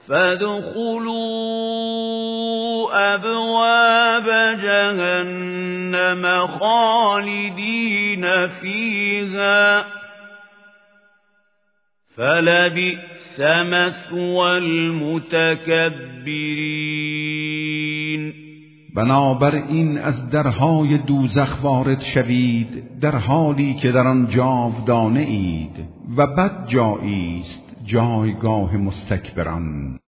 فادخلوا أبواب جهنم خالدين فيها فلبئس مثوى المتکبرین. بنابراین از درهای دوزخ وارد شوید در حالی که در آن جاودانه اید و بد جایی است جایگاه مستکبران.